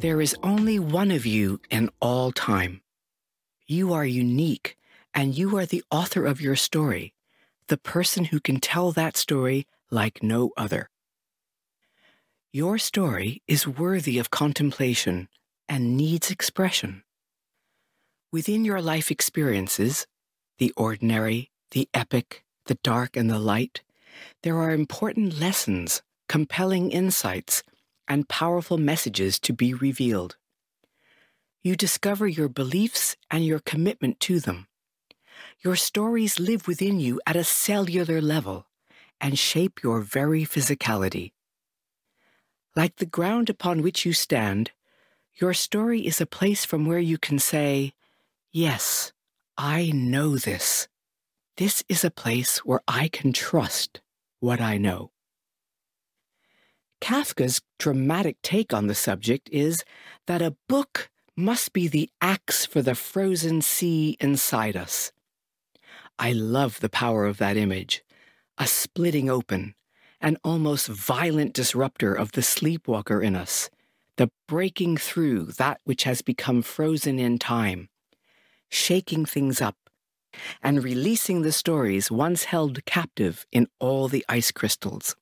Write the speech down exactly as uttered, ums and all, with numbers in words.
There is only one of you in all time. You are unique, and you are the author of your story, the person who can tell that story like no other. Your story is worthy of contemplation and needs expression. Within your life experiences, the ordinary, the epic, the dark, and the light, there are important lessons, compelling insights, and powerful messages to be revealed. You discover your beliefs and your commitment to them. Your stories live within you at a cellular level and shape your very physicality. Like the ground upon which you stand, your story is a place from where you can say, "Yes, I know this. This is a place where I can trust what I know." Kafka's dramatic take on the subject is that a book must be the axe for the frozen sea inside us. I love the power of that image, a splitting open, an almost violent disruptor of the sleepwalker in us, the breaking through that which has become frozen in time, shaking things up, and releasing the stories once held captive in all the ice crystals.